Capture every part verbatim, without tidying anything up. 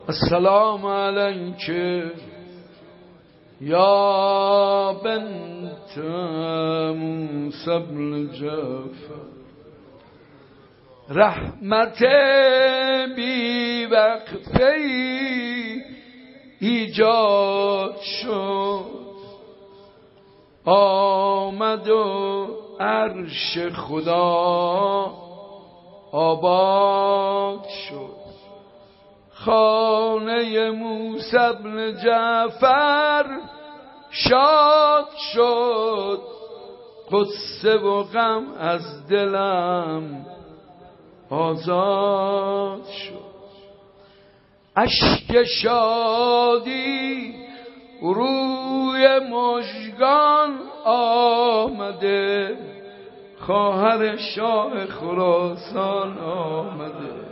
السلام علیک یا بنت موسی بن جعفر. رحمت بی وقفه ایجاد شد، آمد و عرش خدا آباد شد. خانه موسی بن جعفر شاد شد، قصه و غم از دلم آزاد شد. اشک شادی روی مژگان آمده، خواهر شاه خراسان آمده.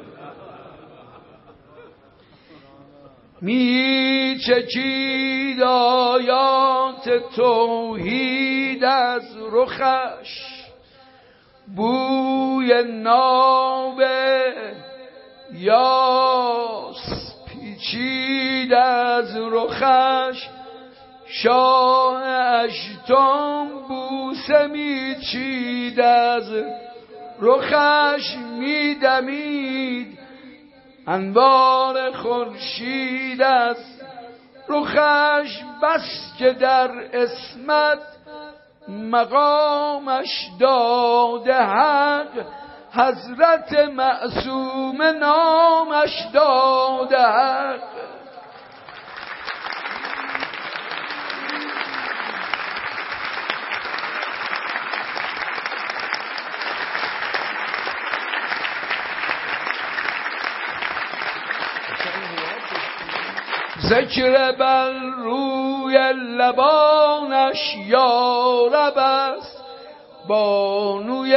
می چکید آیات توحید از رخش، بوی ناب یاس پیچید از رخش. شاه اشتم بوسه می چید از رخش، می دمید انوار خورشید از رخش. بس که در عصمت مقامش داده حق، حضرت معصوم نامش داده حق. ذکر بر روی لبانش یارب است، بانوی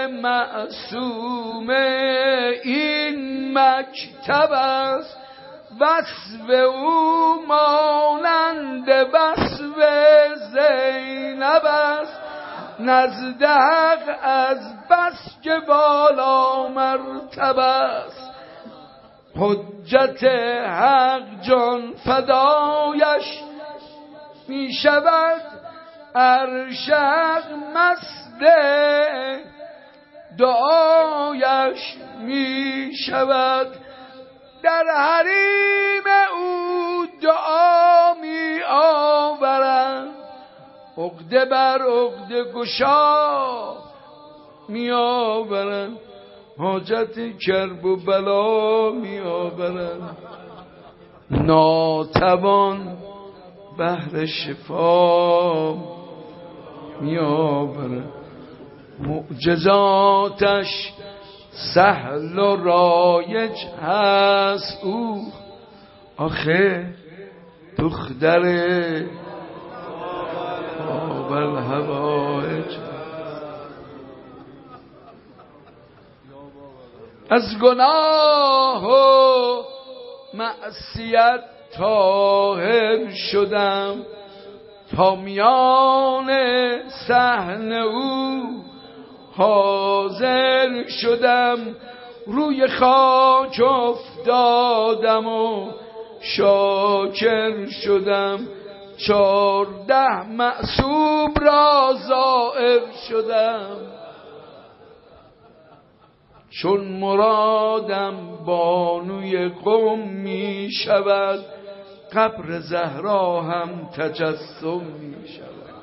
معصوم این مکتب است. وصف او مانند وصف زینب است، نزد حق از بس که بالا مرتب است. حجت حق جان فدایش می شود، عرش حق مست دعایش می شود. در حریم او دعا می آورند، عقده بر عقده گشا می آورند. حاجت کرب و بلا می آورند، ناتوان بهر شفا می آورند. معجزاتش سهل و رایج هست او، آخه دختر آول هوایج. از گناه و معصیت طاهر شدم، تا میان صحن او حاضر شدم. روی خاک افتادم و شاکر شدم، چارده معصوم را زائر شدم. چون مرادم بانوی قوم می شود، قبر زهرا هم تجسم می شود.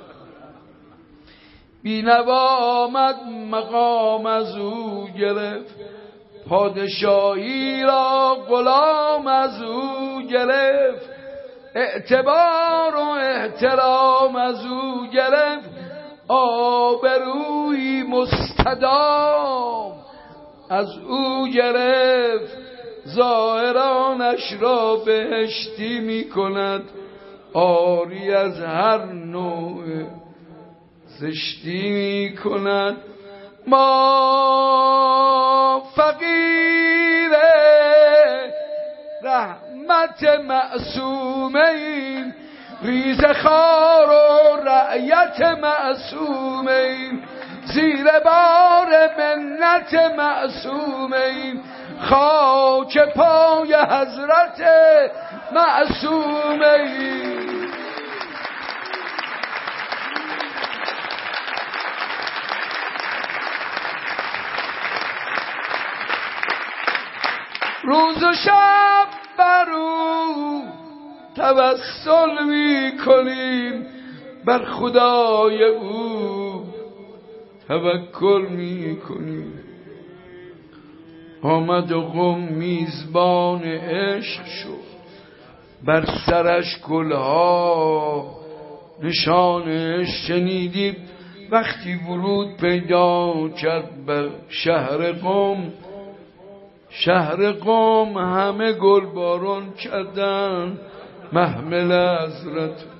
بینوا آمد مقام از او گرفت، پادشاهی را غلام از او گرفت. اعتبار و احترام از او گرفت، آبرویی مستدام از او گرفت. ظاهرانش را بهشتی می کند، آری از هر نوع زشتی می کند. ما فقیر رحمت معصومین، ریز خار و رعیت معصومین. زیر بار منت معصومین، خاک پای حضرت معصومه ای. روز و شب بر او توسل می کنیم، بر خدای او توکل می کنیم. آمد و قم میزبان عشق شد، بر سرش گلها نشانش شنیدیم. وقتی ورود پیدا کرد بر شهر قم، شهر قم همه گل باران کردن محمل حضرت